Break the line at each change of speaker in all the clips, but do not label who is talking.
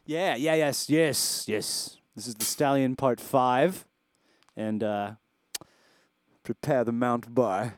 Yes. This is the Stallion Part 5. And prepare the mount bar.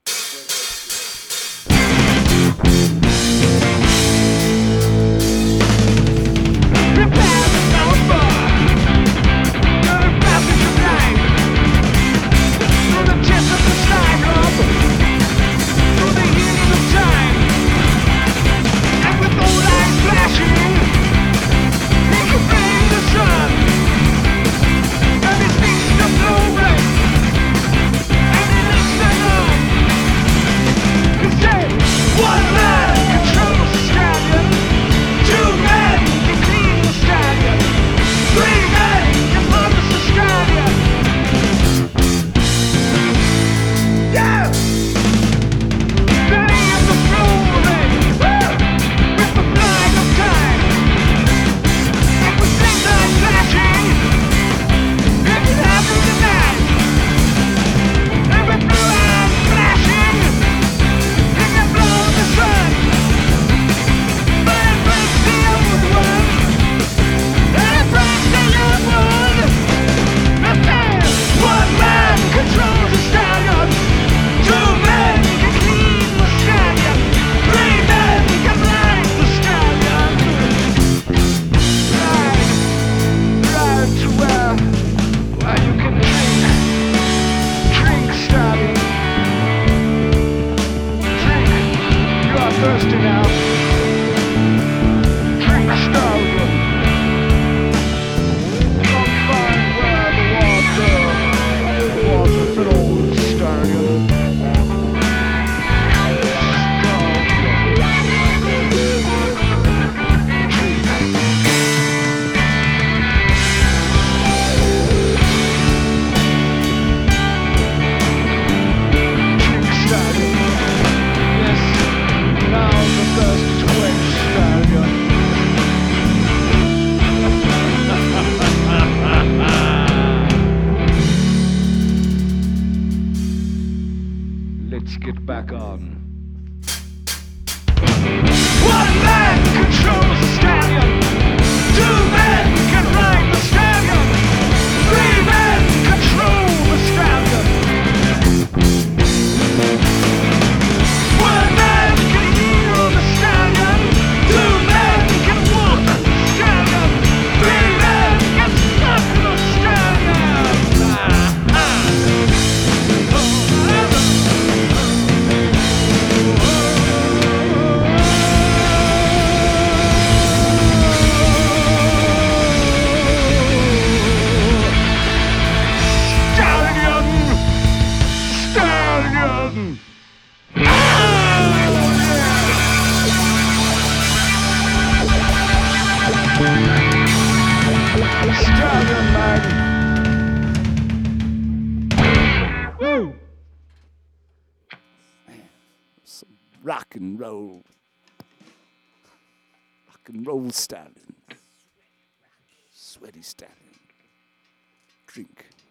Let's get back on.
One man controls the stallion. Two men can ride the stallion. Three men control the stallion. One man can heal the stallion. Two men can walk the stallion. Three men can suck the stallion. Stallion, man. Woo!
Some rock and roll. Rock and roll Stallion. Sweaty Stallion. Drink.